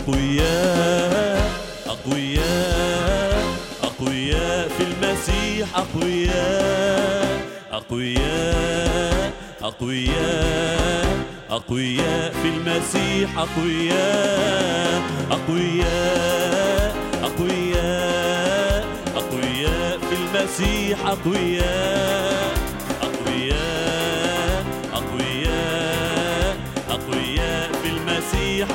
أقوياء أقوياء أقوياء في المسيح، أقوياء أقوياء أقوياء أقوياء في المسيح، أقوياء أقوياء أقوياء أقوياء في المسيح، أقوياء أقوياء أقوياء أقوياء في المسيح،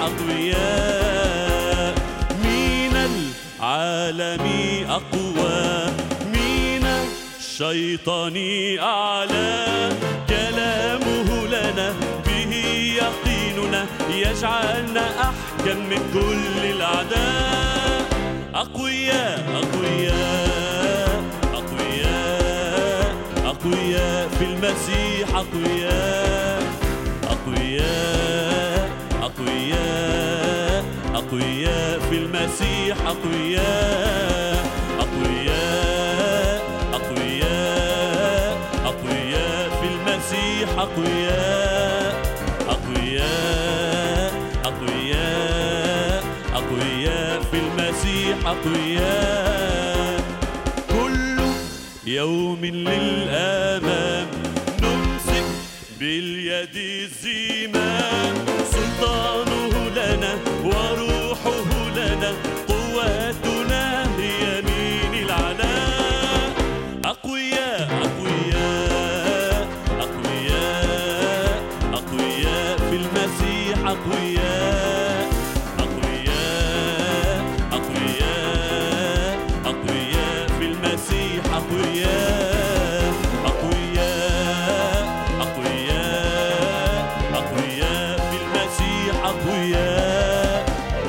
أقوياء. من العالم أقوى، من الشيطان أعلى، كلامه لنا به يقيننا، يجعلنا أحكم من كل الأعداء. أقوياء أقوياء أقوياء أقوياء في المسيح، أقوياء أقوياء أقوياء أقوياء في المسيح، أقوياء أقوياء أقوياء أقوياء في المسيح، أقوياء أقوياء أقوياء أقوياء في المسيح، أقوياء. كل يوم للأمام نمسك باليد الزمام، سلطانه لنا وروحه لنا، قوتنا ليمين العلاء. أقوياء أقوياء أقوياء أقوياء في المسيح، أقوياء أقوياء أقوياء أقوياء في المسيح، أقوياء أقوياء أقوياء أقوياء في المسيح، أقوياء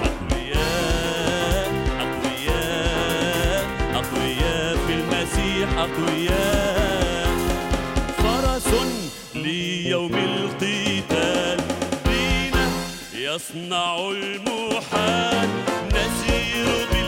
أقوياء أقوياء أقوياء في المسيح، أقوياء. فرس ليوم القتال بنا يصنع المحال، نسير